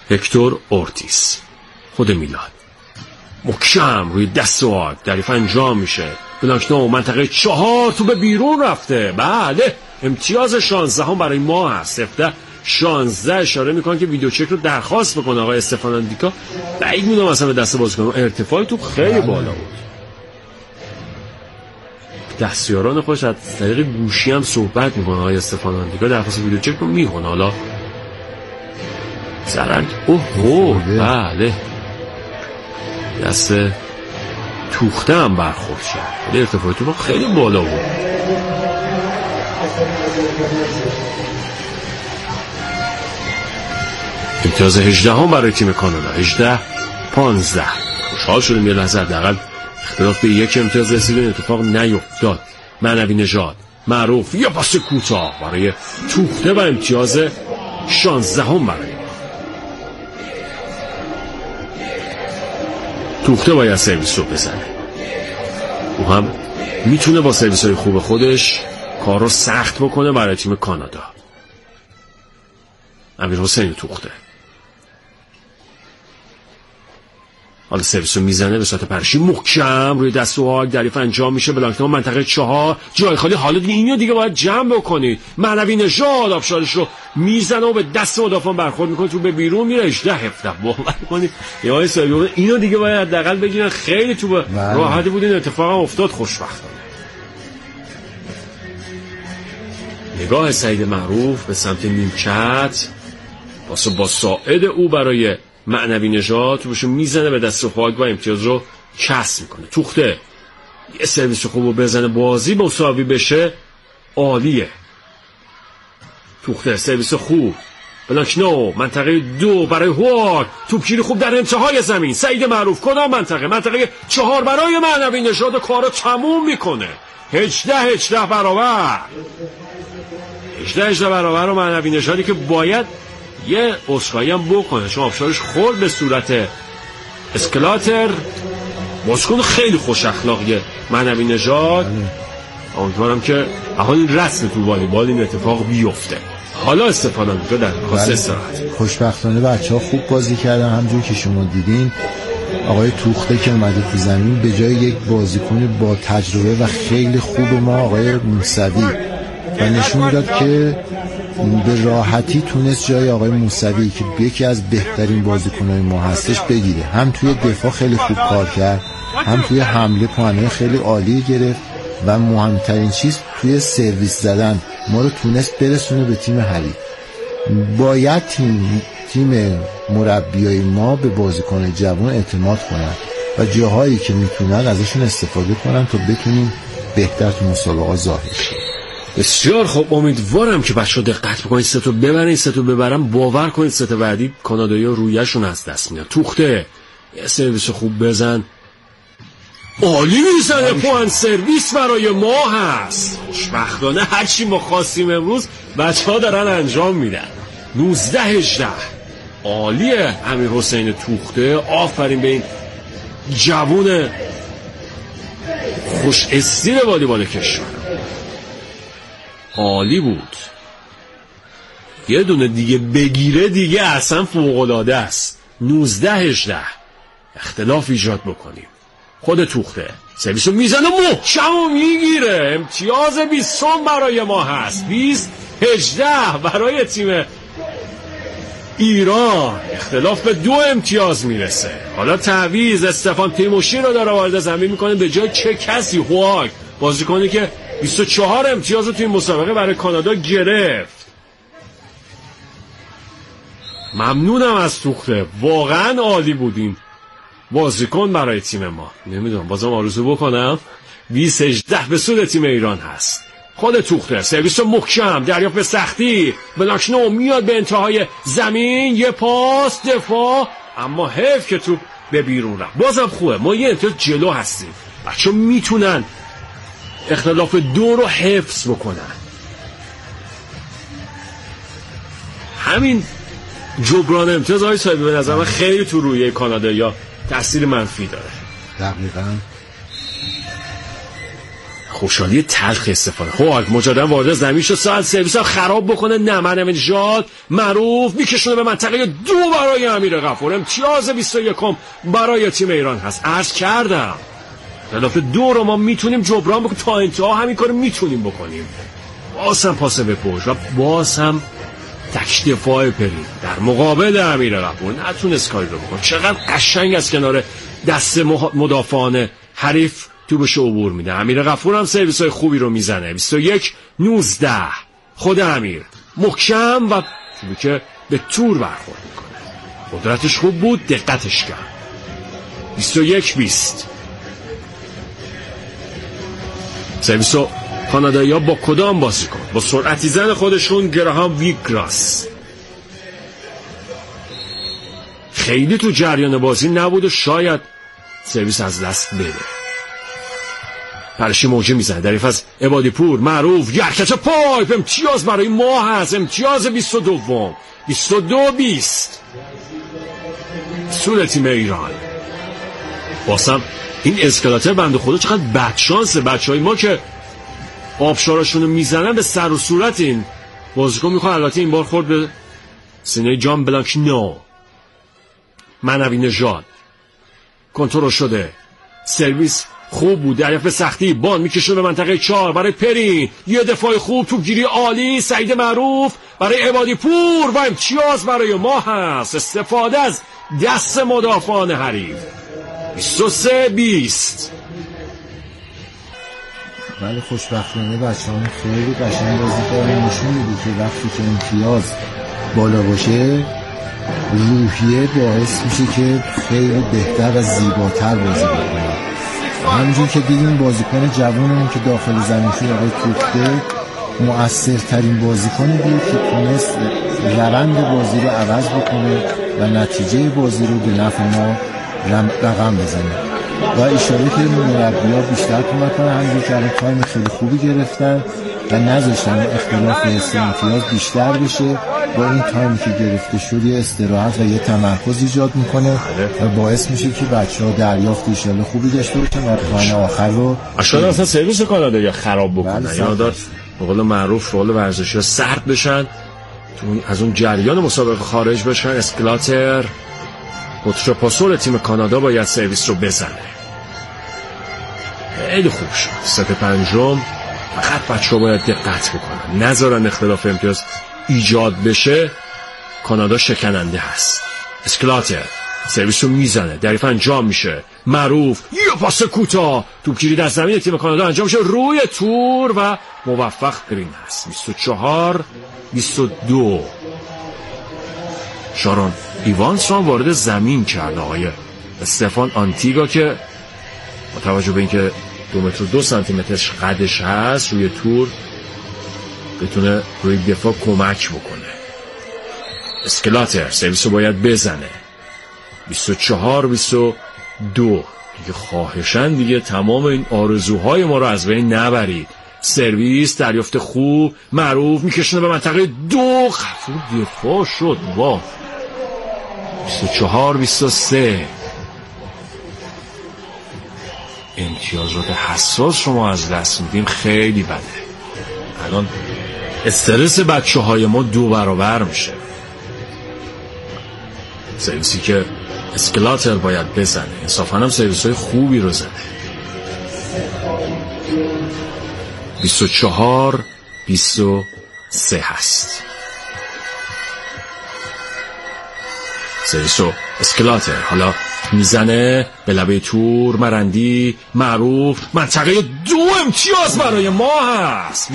هکتور اورتیز، خود میلان. محکم روی دست و آگ دریافت انجام میشه. بلانکنو منطقه 4 تو به بیرون رفته. بله امتیاز 16 هم برای ما هست. 17-16 اشاره میکنه که ویدیو چک رو درخواست بکنه آقای استفان اندیکا. بعید میدونم اصلا به دست بازیکن ارتفاعی تو خیلی بالا بود. دستیاران خودش از طریق گوشی هم صحبت میکنه آقای استفان اندیکا، درخواست ویدیو چک رو میکنه. حالا زرنگ بله دست توخته هم برخورد شد. ارتفاعی تو خیلی بالا بود. امتیاز 18 هم برای تیم کانادا. 18-15. خوشحال شدیم یه لحظه حداقل اختلاف به 1 امتیاز رسیدن اتفاق نیفتاد. معنوی نژاد معروف یا پاس کوتاه برای توخته و امتیاز 16 هم برای توخته باید سرویس رو بزنه. او هم میتونه با سرویس های خوب خودش کار رو سخت بکنه برای تیم کانادا. امیرحسین توخته حالا سرویس رو میزنه به صورت پرشی محکم روی دست و آگ دریافت انجام میشه. بلانکنو منطقه 4 جای خالی. حالا اینو دیگه باید جمع بکنید. معنوی نژاد آبشارش رو میزنه و به دست مدافعان برخورد میکنه، تو به بیرون میره. 18-17 باور کنید یا آقای صاحبی اینو دیگه باید حداقل بگیرن. خیلی تو راحتی بود این اتفاق هم افتاد خوشبختانه. نگاه سعید معروف به سمت نیمکت، پاس با ساعد او برای معنوی نژاد توشو میزنه به دست خاک و امتیاز رو کسب میکنه. توخته یه سرویس خوب بزنه بازی مساوی بشه عالیه. توخته سرویس خوب. بلانکنو منطقه 2 برای هوک، توپگیری خوب در انتهای زمین. سعید معروف کدام منطقه 4 برای معنوی نژاد کارو تموم میکنه. 18-18 برابر. 18 برابر و معنوی نژادی که باید یه عذرخواهی هم بکنه چون آبشارش خورد به صورت اسکلاتر. بازیکن خیلی خوش اخلاقیه معنوی نژاد. امیدوارم که احال رسم تو والیبال این اتفاق بیفته. حالا استفاده میکنه در خاص استراحت. خوشبختانه بچه‌ها خوب بازی کردن. همونجور که شما دیدین آقای توخته که اومده تو زمین به جای یک بازیکن با تجربه و خیلی خوب ما آقای موسوی و نشون داد که به راحتی تونست جای آقای موسوی که یکی از بهترین بازیکن‌های ما هستش بگیره. هم توی دفاع خیلی خوب کار کرد، هم توی حمله پوان‌های خیلی عالی گرفت و مهمترین چیز توی سرویس زدن ما رو تونست برسونه به تیم حریف. باید تیم مربیای ما به بازیکن جوان اعتماد کنن و جاهایی که میتونن ازشون استفاده کنن تا بتونیم بهتر تو مسابقات ظاهر شیم. بسیار خوب، امیدوارم که بچه‌ها دقت بکنید، سه تا ببرن، این سه تا ببرن، باور کنید سه تا بعدی کانادایی‌ها رویشون از دست میاد. توخته یه سرویس خوب بزن، عالی میزنه، پوان سرویس برای ما هست. خوشبختانه هرچی ما خواستیم امروز بچه‌ها دارن انجام میدن. 19-18 عالیه امیرحسین توخته. آفرین به این جوون خوش استیل والیبال کشور، عالی بود. یه دونه دیگه بگیره دیگه اصلا فوق‌العاده است. 19-18 اختلاف ایجاد بکنیم. خود توخته سرویسو میزنه، محکمو میگیره. امتیاز 20 برای ما هست. 20-18 برای تیم ایران. اختلاف به 2 امتیاز میرسه. حالا تعویض استفان تیموشی رو داره وارد زمین میکنه به جای چه کسی؟ هواک، بازیکنی که 24 امتیاز رو توی مسابقه برای کانادا گرفت. ممنونم از توخته، واقعا عالی بودین بازیکن برای تیم ما. نمیدونم بازم آرزو بکنم 20-18 به سود تیم ایران هست. خود توخته سرویس محکم، دریافت به سختی، بلانکنو میاد به انتهای زمین، یه پاس دفاع، اما حیف که تو به بیرون رفت. بازم خوبه ما یه امتیاز جلو هستیم، بچه میتونن اختلاف 2 رو حفظ بکنن. همین جبران امتیاز های صاحبی به نظر من خیلی تو روی کانادا یا تأثیر منفی داره. دقیقاً. خوشحالی تلخ استفاده. خب مجددا وارد زمین شد، ساعت سرویس هم خراب بکنه. نه منوینژاد معروف میکشونه به منطقه 2 برای امیرغفور. امتیاز 21 برای تیم ایران هست. عرض کردم اختلاف 2 رو ما میتونیم جبران بکنیم، تا انتها همین کارو میتونیم بکنیم. باز هم پاس به پشت و باز هم تک دفاع پری در مقابل امیرغفور نتونست کاری رو بکنه. چقدر قشنگ از کنار دست مدافعان حریف توپش عبور میده. امیرغفور هم سرویس‌های خوبی رو میزنه. 21-19 خود امیر محکم و توپی که به تور برخورد میکنه. قدرتش خوب بود، دقتش کرد. 21-20 سرویسو کانادایی‌ها با کدام بازیکن؟ با سرعتی زن خودشون گراهام ویگراس. خیلی تو جریان بازی نبود و شاید سرویس از دست بده. پرشی موجه میزنه در حریف از عبادی پور. معروف یرکچ پایپ. امتیاز برای ما هست. امتیاز 22 22-20 سود تیم ایران. باسم این اسکلاتر بنده خدا چقدر بدشانسه. بچهای ما که آبشاراشونو میزنن به سر و صورت این بازیکن میخواد. البته این بار خورد به سینه جان بلانک. نو منوینژاد کنترل شده. سرویس خوب بود. در به سختی بان میکشه به منطقه 4 برای پرین. یه دفاع خوب، توپگیری عالی. سعید معروف برای عبادی پور و امتیاز برای ما هست. استفاده از دست مدافعان حریف. 23-20 ولی خوشبختانه بچه‌ها خیلی قشنگ بازی کردن. نشون میده که وقتی که امتیاز بالا باشه روحیه باعث میشه که خیلی بهتر و زیباتر بازی بکنه. همونجور که دیدیم بازیکن جوانمون که داخل زمین شد آقای توخته مؤثرترین بازیکنی بود که تونست روند بازی رو عوض بکنه و نتیجه بازی رو به نفع ما رقم بزنه و اشاره که مربی‌ها بیشتر کمک کنن. همونجور که الان تایم خیلی خوبی گرفتن و نذاشتن اختلاف امتیاز بیشتر بشه. با این تایمی که گرفته شد یه استراحت و یه تمرکز ایجاد میکنه و باعث میشه که بچه‌ها دریافت ایشالا خوبی داشته باشن و تایم آخر رو اشاره اصلا سرویس کانادا یا خراب بکنن یا داد به قول معروف رول ورزشی سرد بشن، از اون جریان مسابقه خارج بشن. اسکلاتر کنترپاسور تیم کانادا باید سرویس رو بزنه. خیلی خوب شد. ست پنجم فقط بچه‌ها باید دقت بکنن نذارن اختلاف امتیاز ایجاد بشه. کانادا شکننده هست. اسکلاتر سرویس رو میزنه، دریف انجام میشه. معروف یه پاس کوتاه، توپگیری در زمین تیم کانادا انجام میشه روی تور و موفق گرین هست. 24-22 شارون ایوانس رو وارد زمین کرد آقای استفان آنتیگا که با توجه به اینکه 2 متر و 2 سانتی مترش قدش هست روی تور بتونه روی دفاع کمک بکنه. اسکلاتر سرویس رو باید بزنه. 24-22 دیگه خواهشن دیگه تمام این آرزوهای ما رو از بین نبرید. سرویس دریافت خوب. معروف میکشونه به منطقه 2. غفور دفاع شد. واه. 24-23 امتیازات حساس شما از دست میدیم. خیلی بده. الان استرس بچه های ما 2 برابر میشه. سرویسی که اسکلاتر باید بزنه. انصافاً هم سرویس های خوبی رو زده. 24-23 هست. سرویسو اسکلاتر حالا میزنه به لبه تور. مرندی معروف منطقه 2 امتیاز برای ما هست.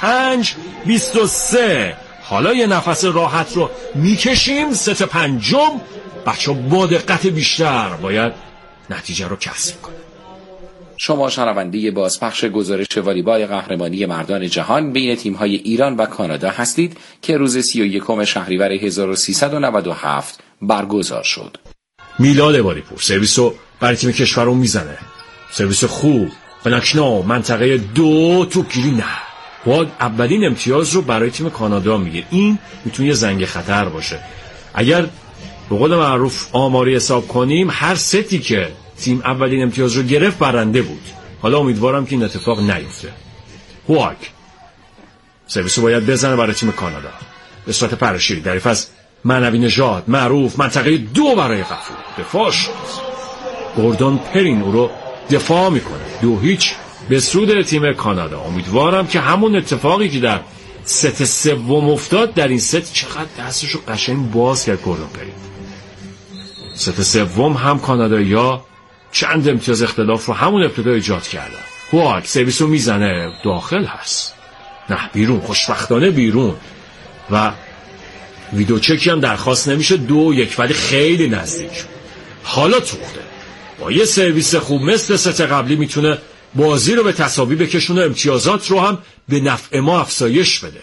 25-23 حالا یه نفس راحت رو میکشیم. ست پنجم بچه با دقت بیشتر باید نتیجه رو کسب کنه. شما شنونده بازپخش گزارش والیبال قهرمانی مردان جهان بین تیم‌های ایران و کانادا هستید که روز 31 شهریور 1397 برگزار شد. میلاد عبادی پور سرویس رو برای تیم کشورمون میزنه. سرویس خوب. بلانکنو منطقه 2 توپگیری نه. باید اولین امتیاز رو برای تیم کانادا میگه. این میتونه یه زنگ خطر باشه. اگر به قول معروف آماری حساب کنیم هر ستی که تیم اولین امتیاز رو گرفت برنده بود. حالا امیدوارم که این اتفاق نیفته. هواگ سرویسو باید بزنه برای تیم کانادا به صورت پرشیری در حیف از معنوی نژاد معروف. منطقه 2 برای غفور. دفاع شد. گوردون پرین او رو دفاع میکنه. 2-0 به سود تیم کانادا. امیدوارم که همون اتفاقی که در ست سوم افتاد در این ست چقدر دستشو قشنگ باز کرد گوردون پرین. ست سوم هم کانادایی‌ها چند امتیاز اختلاف رو همون ابتدا ایجاد کردن. هواگ سرویسو میزنه داخل هست. نه بیرون، خوشبختانه بیرون. و ویدیو چکی هم درخواست نمیشه. 2-1 ولی خیلی نزدیک. حالا توخته با یه سرویس خوب مثل ست قبلی میتونه بازی رو به تساوی بکشونه، امتیازات رو هم به نفع ما افزایش بده.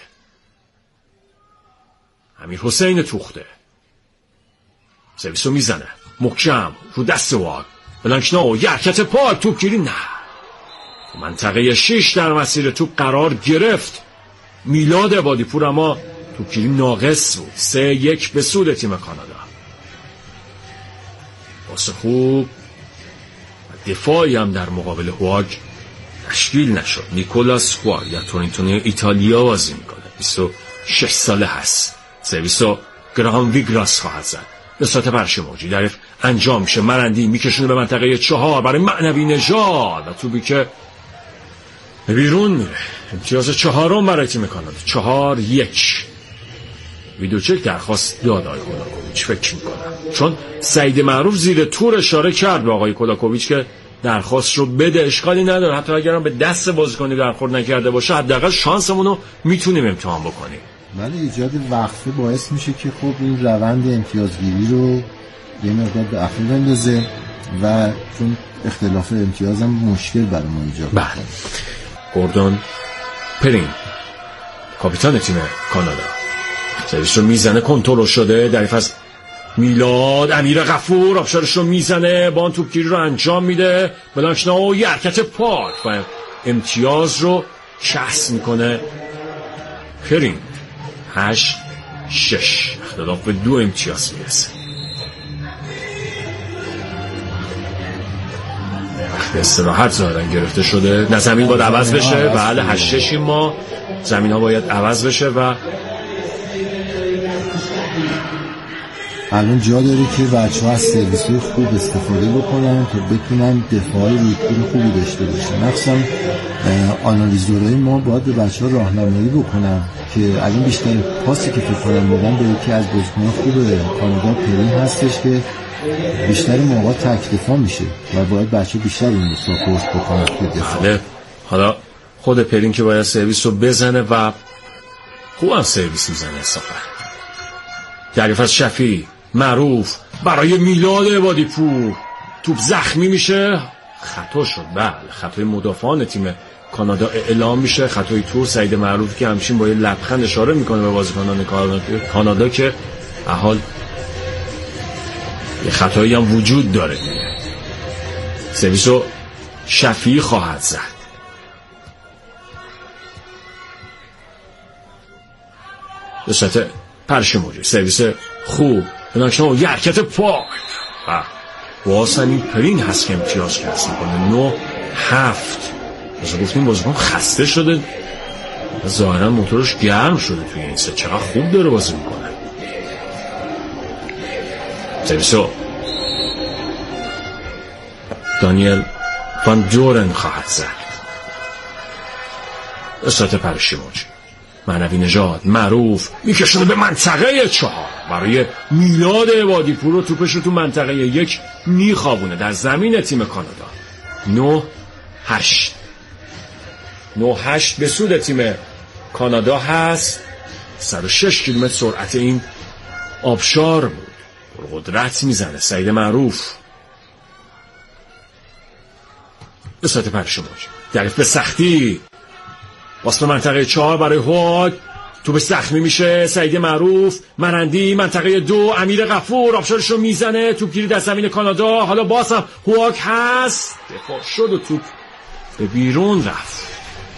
امیر حسین توخته سرویسو میزنه محکم رو دست هواگ. بلانکنو یه حرکت پاک، توپگیری نه. منطقه 6 در مسیر توپ قرار گرفت میلاد عبادی‌پور، اما توپگیری ناقص بود. 3-1 به سود تیم کانادا. پاس خوب دفاعی هم در مقابل هواگ تشکیل نشد. نیکولاس هواگ در تورنتو ایتالیا بازی میکنه. 26 ساله هست. سرویسو گرام ویگراس خواهد زد به صورت پرش موجی. در انجام میشه. مرندی میکشونه به منطقه 4 برای معنوی نژاد و توپی که بیرون میره. امتیاز 4 برای تیم کانادا. 4-1. ویدیو چک درخواست داد آقای کولاکوویچ فکر میکنم، چون سعید معروف زیر تور اشاره کرد به آقای کولاکوویچ که درخواست رو بده. اشکالی نداره، حتی اگرم به دست بازیکنی برخورد نکرده باشه حداقل شانسمون رو میتونیم امتحان بکنیم. ولی ایجاد وقفه باعث میشه که خب این روند امتیازگیری رو یه مقدار به اخیر بندازه و چون اختلاف امتیاز هم مشکل برای ما ایجاد کنه. بله. گوردون پرین کاپیتان تیم کانادا سرویس رو میزنه، کنترل شده در حیف از میلاد. امیر غفور آبشارش رو میزنه، با آن توپگیری رو انجام میده. بلانکنو یه حرکت پاک و امتیاز رو کسب میکنه پرین. 8-6 اختلاف به 2 امتیاز میرسه. وقت استراحت ظاهرا گرفته شده. نه زمین باید عوض بشه. بله 8-6 ما زمین ها باید عوض بشه و الان جا داره که بچه ها از سرویس‌های خوب استفاده بکنن تا بتونن دفاعی رویکرد خوبی داشته باشن. مخصوصا آنالیزورهای ما باید به بچه ها راهنمایی بکنن که الان بیشتر پاسی که فکر کنم میدن به یکی از بازیکنان خوب کانادا پرین هستش که بیشتر موقع تک دفاع میشه و باید بچه بیشتر این ساپورت بکنن تو دفاع. بله. حالا خود پرین که باید سرویس رو بزنه و خوب هم سرویس میزنه. صافه در حیف از شفیع معروف برای میلاد عبادی‌پور. توپ زخمی میشه. خطا شد. بله خطای مدافعان تیم کانادا اعلام میشه. خطای تور سعید معروف که همچین با یه لبخند اشاره میکنه به بازیکنان کانادا که احال یه خطایی هم وجود داره. سرویسو شفیع خواهد زد. به صورت پرش موجود. سرویس خوب بلانکنو یه حرکت پاک و واسه این پرین هست که امتیاز کسب میکنه. 9-7. مثلا گفتیم بازیکن خسته شده، ظاهرا موتورش گرم شده توی این سه. چقدر خوب داره بازی میکنه. سرویسو دانیل وان دورن خواهد زد به صورت پرشی موجود. معنوی نژاد معروف میکشونه به منطقه 4 برای میلاد عبادی‌پور رو. توپش رو تو منطقه 1 میخوابونه در زمین تیم کانادا. 9-8 به سود تیم کانادا هست. 106 کیلومتر سرعت این آبشار بود. قدرت میزنه سعید معروف به صورت پرش موج. در به سختی واسه منطقه 4 برای هواگ. توپ زخمی میشه. سعید معروف مرندی منطقه 2. امیر غفور آبشارش رو میزنه. توپگیری در زمین کانادا. حالا باز هم هواگ هست. دفاع شد و توپ به بیرون رفت.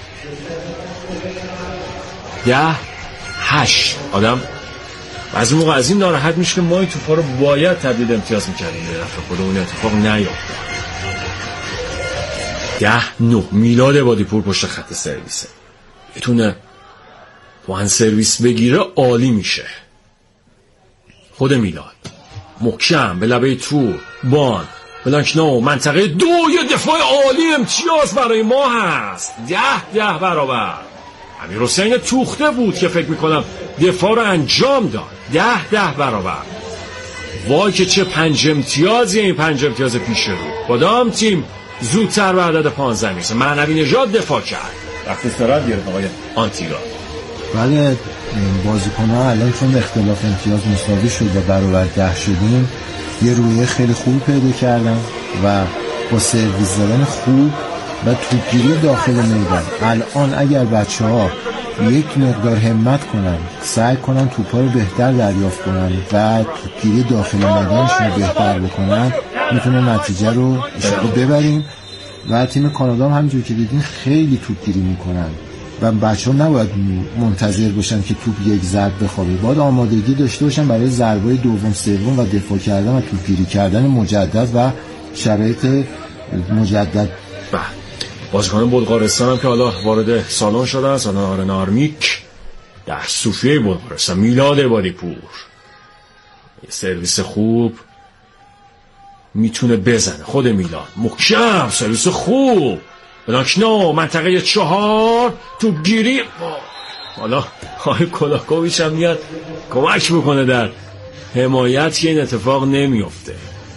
10-8. آدم از موقع از این ناراحت میشه که ما این توپا رو باید تبدیل امتیاز میکردیم به رفت خودمون. اتفاق نیافت. 10-9 میلاد عبادی‌پور پشت خط سرویسه. بتونه وان سرویس بگیره عالی میشه. خود میلاد محکم به لبه تو بان بلانکنو منطقه 2 یه دفاع عالی امتیاز برای ما هست. 10 برابر. امیرحسین توخته بود که فکر میکنم دفاع رو انجام داد. 10 برابر. وای که چه 5 امتیازیه این 5 امتیاز پیش رو. کدام تیم زودتر به عدد 15 میرسه؟ معنوی نژاد دفاع کرد. وقت استراحت گرفت آقای آنتیگا. بله بازیکن‌ها الان چون اختلاف امتیاز مساوی شد و برابر 10 شدیم یه رویه خیلی خوب پیدا کردن و با سرویس زدن خوب و توپگیری داخل میدان الان اگر بچه‌ها یک مقدار همت کنن سعی کنن توپا رو بهتر دریافت کنن و توپگیری داخل میدانشون رو بهتر بکنن میتونه نتیجه رو ببریم. و تیم کانادا هم همونجوری که دیدین خیلی توپگیری میکنن و بچه‌ها نباید منتظر باشن که توپ یک ضرب بخوابه، باید آمادگی داشته باشن برای ضربه دوم سوم و دفاع کردن و توپگیری کردن مجدد و شرایط مجدد. بازیکن بلغارستان هم که حالا وارد سالن شده است، آرن آرمیک در صوفیه بلغارستان. میلاد عبادی‌پور یه سرویس خوب میتونه بزنه. خود میلاد محکم سرویس خوب بلانکنو منطقه 4 تو گیری. حالا های کولاکوویچ هم میاد کمک میکنه در حمایت که این اتفاق نمیفته.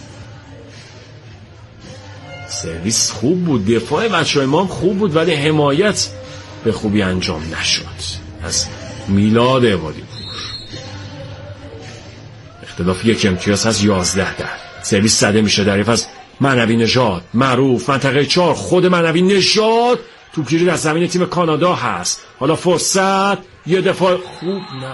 سرویس خوب بود، دفاع بچه‌های ما خوب بود، ولی حمایت به خوبی انجام نشد از میلاد عبادی‌پور. اختلاف 1 امتیاز هست. 11 سرویس زده میشه در از معنوی نژاد معروف منطقه 4. خود معنوی نژاد توپگیری در زمین تیم کانادا هست. حالا فرصت یه دفاع خوب نه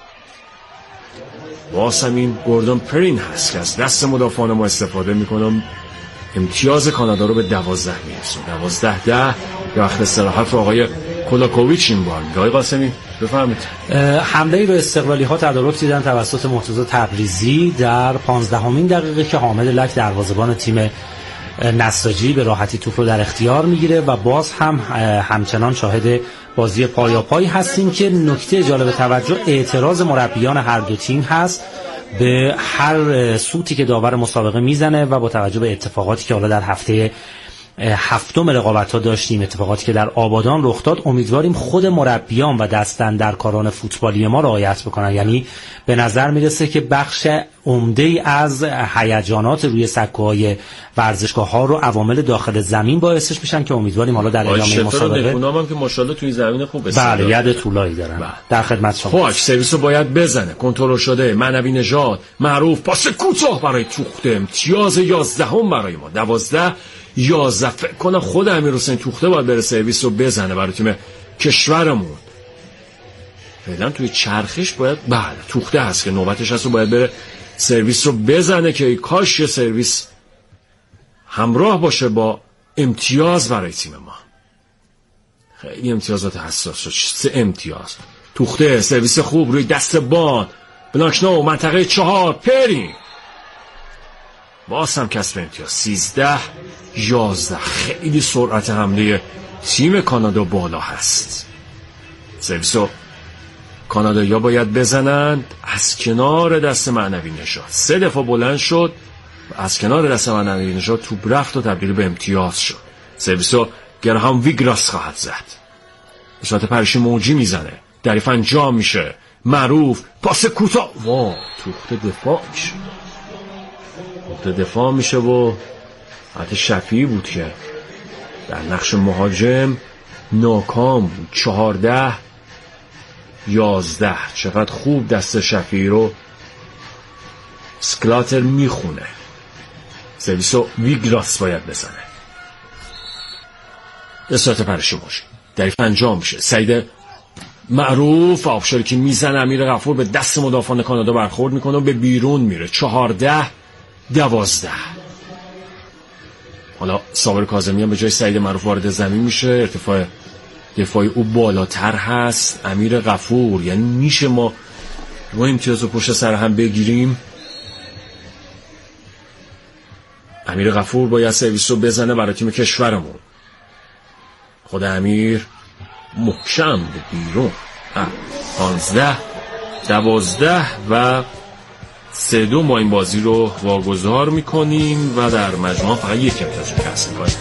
واسه این گوردون پرین هست که از دست مدافعان ما استفاده میکنم. امتیاز کانادا رو به 12 میرسون. 12 یا وقت استراحت رو آقای کولاکوویچ این بار. آقای قاسمی بفرمایید. حمله رو استقلالی ها تدارک دیدن توسط مرتضی تبریزی در 15مین دقیقه که حامد لک دروازه‌بان تیم نساجی به راحتی توپ رو در اختیار میگیره و باز هم همچنان شاهد بازی پایاپایی هستیم که نکته جالب توجه اعتراض مربیان هر دو تیم هست به هر سوتی که داور مسابقه میزنه و با توجه به اتفاقاتی که حالا در هفته 7 رقابت‌ها داشتیم، اتفاقاتی که در آبادان رخ داد، امیدواریم خود مربیان و دستاندرکاران فوتبالی ما رعایت بکنن. یعنی به نظر میرسه که بخش عمده از هیجانات روی سکوهای ورزشگاه‌ها رو عوامل داخل زمین باعثش میشن که امیدواریم حالا در ادامه مسابقه اونام که ماشاءالله توی زمین خوب استفاده. بله ید طولایی دارن. در خدمت شما. خوش سرویسو باید بزنه. کنترل شده. معنوی نژاد معروف پاس کوتاه برای توخته. امتیاز 11 برای ما. 12-11 فکر کنم خود امیرحسین توخته باید بره سرویس رو بزنه برای تیم کشورمون. فعلا توی چرخش باید توخته هست که نوبتش هست و باید بره سرویس رو بزنه که کاش یه سرویس همراه باشه با امتیاز برای تیم ما. خیلی امتیازات حساس شد. 3 امتیاز. توخته سرویس خوب روی دست بان بلانکنو منطقه 4 پری باز هم کسب امتیاز. 13-11 خیلی سرعت حمله تیم کانادا بالا هست. سرویسو کانادایی‌ها باید بزنن از کنار دست معنوی نژاد. 3 دفعه بلند شد از کنار دست معنوی نژاد توپ رفت و تبدیل به امتیاز شد. سرویسو گرهام ویگراس خواهد زد. به صورت پرشی موجی میزنه. دریف انجام میشه. معروف پاس کوتاه. توخته دفاع میشه و حتی شفیعی بود که در نقش مهاجم ناکام بود. 14-11 چقدر خوب دست شفیعی رو سکلاتر میخونه. سرویسو ویگراس باید بزنه. اصلاحات پرشی موجی دریف انجام میشه. سعید معروف آبشاری که میزنه. امیر غفور به دست مدافعان کانادا برخورد میکنه و به بیرون میره. 14-12 حالا صابر کاظمی هم به جای سعید معروف وارد زمین میشه. ارتفاع دفاعی او بالاتر هست. امیر غفور یعنی میشه ما امتیاز رو پشت سر هم بگیریم. امیر غفور باید سرویس رو بزنه برای تیم کشورمون. خود امیر محکم به بیرون. 15 12 و 3-2 ما این بازی رو واگذار میکنیم و در مجموع فقط یک امتیاز کسب کنیم.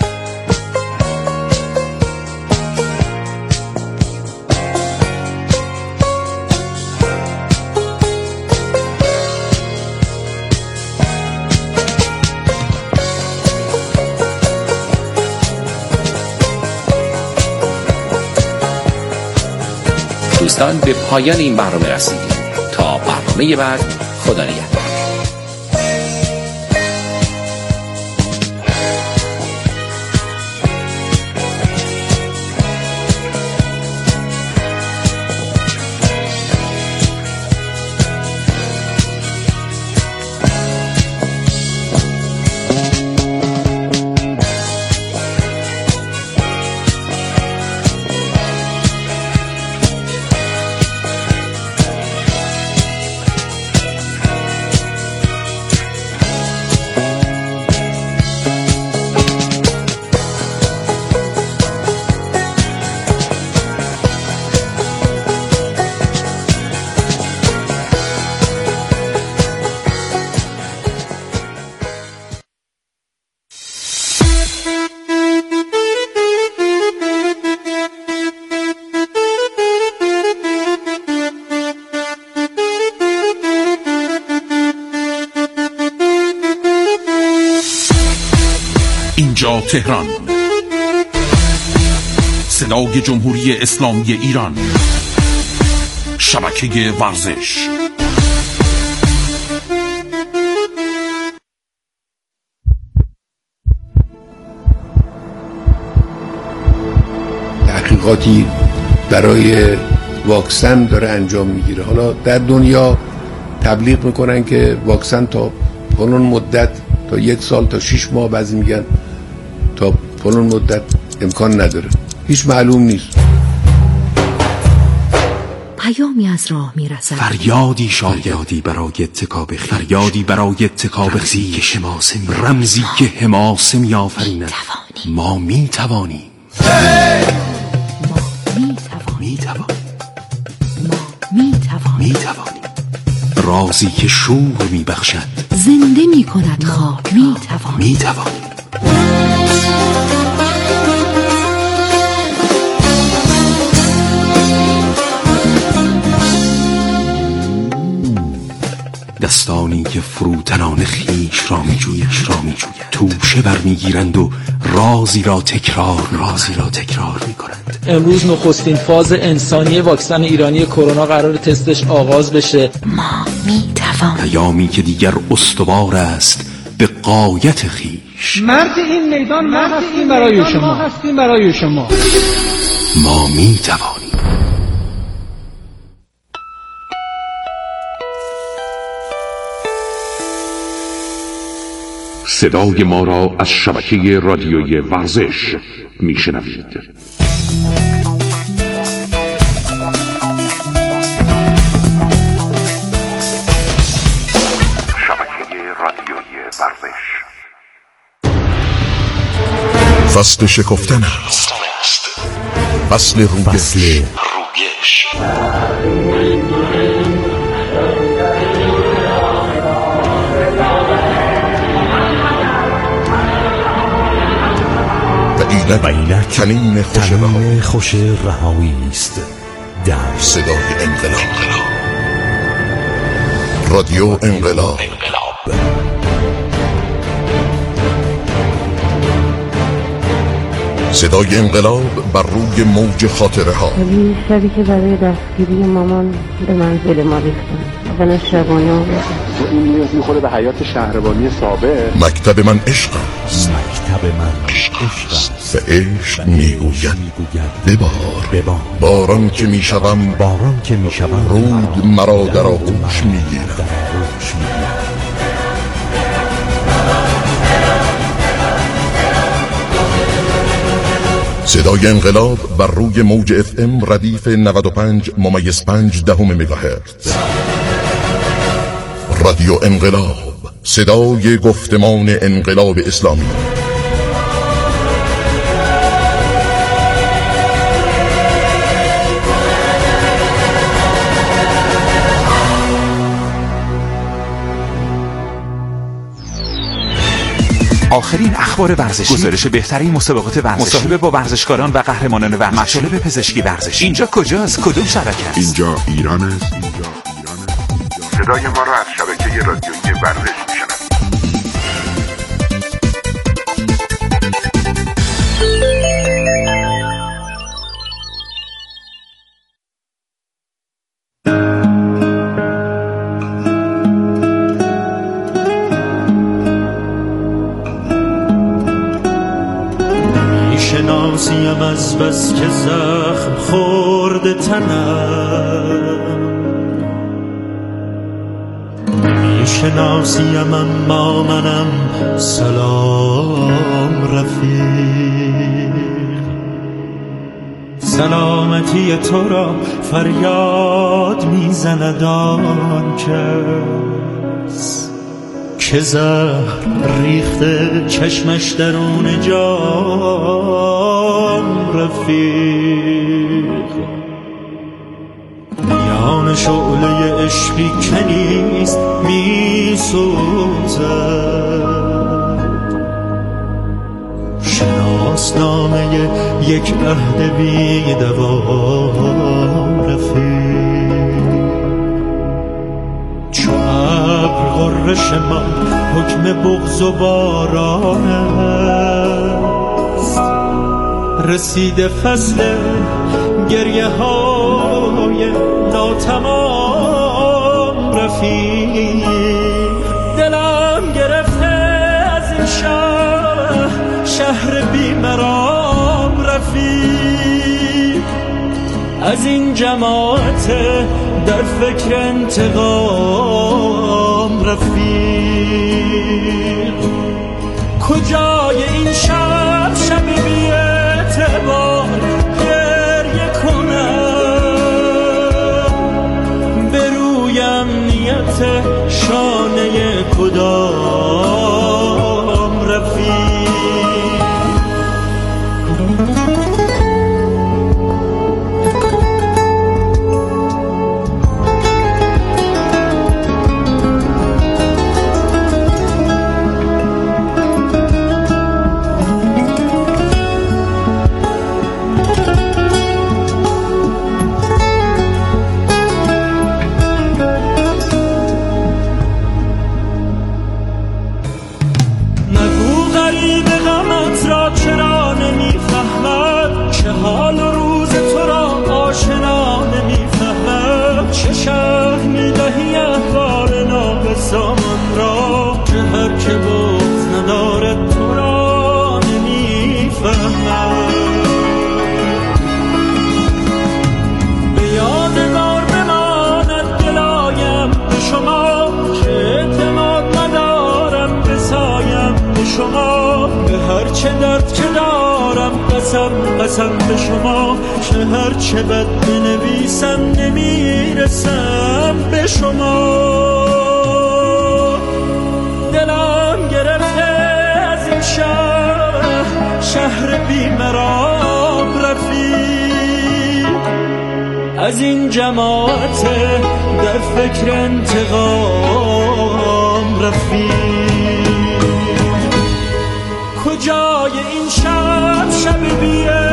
دوستان به پایان این برنامه رسیدیم. تا برنامه بعد، خدا نگهدار. اینجا تهران، صدای جمهوری اسلامی ایران، شبکه ورزش. تحقیقاتی برای واکسن داره انجام میگیره. حالا در دنیا تبلیغ میکنن که واکسن تا فلان مدت، تا 1 سال، تا 6 ماه، بعضی میگن تا فلان مدت امکان نداره. هیچ معلوم نیست. پیامی از راه میرسد، فریادی شایدی برای اتکاب خیش، فریادی برای اتکاب خیش، رمزی که حماسه می‌آفریند. ما می‌توانیم. می‌توانیم. رازی که شور می‌بخشد، زنده می‌کند خاک. می‌توانیم. دستانی که فروتنان خیش را می‌جویند، توشه برمیگیرند و رازی را تکرار می‌کنند. امروز نخستین فاز انسانی واکسن ایرانی کرونا قرار تستش آغاز بشه. ما می‌توانیم. پیامی که دیگر استوار است به غایت خیش. مرد این میدان ما هستیم برای شما. ما می‌توانیم. صدای ما را از شبکه رادیویی ورزش میشنوید. شبکه رادیویی ورزش. فصل شکفتن است، فصل رویش. و اینک کلین خوش رهایی است در صدای انقلاب. رادیو انقلاب. صدای انقلاب بر روی موج خاطره ها. شبی که برای دستگیری مامان به منزل ما ریختن و شبانه آمدن. این نیاز میخوره به حیات شهربانی سابق. مکتب من عشق است. به عشق میگوید ببار. باران که میشوم رود مرا در آغوش میگیرد. صدای انقلاب بر روی موج FM ردیف 95.5 مگاهرتز. رادیو انقلاب، صدای گفتمان انقلاب اسلامی. آخرین اخبار ورزشی، گزارش بهترین مسابقات ورزشی، مصاحبه با ورزشکاران و قهرمانان ورزشی، مطالب پزشکی ورزشی. اینجا کجاست؟ کدوم شبکه است؟ اینجا ایران است. صدای ما را از شبکه رادیویی ورزش میشنوید. میشناسیم از بس که زخم خورده تنم، میشناسیم اما منم سلام رفیق. سلامتی تو را فریاد میزند آن کس که زهر ریخته چشمش درون جام رفیق. میان شعله عشقی کنیست میسوزد، شناسنامه یک عهد بی دوام رفیق. چو ابر غرش ما حکم بغض و باران است، رسیده فصل گریه های ناتمام رفیق. دلم گرفته از این شهر بیمرام رفیق، از این جماعت در فکر انتقام رفیق. کجای این شب بی اعتبار گریه کنم، به روی امنیت شانه کدام رفیق. قسم به شما که هرچه بد بنویسم نمیرسم به شما. دلم گرفته از این شهر بیمرام رفیق، از این جماعت در فکر انتقام رفیق. کجای این شب بی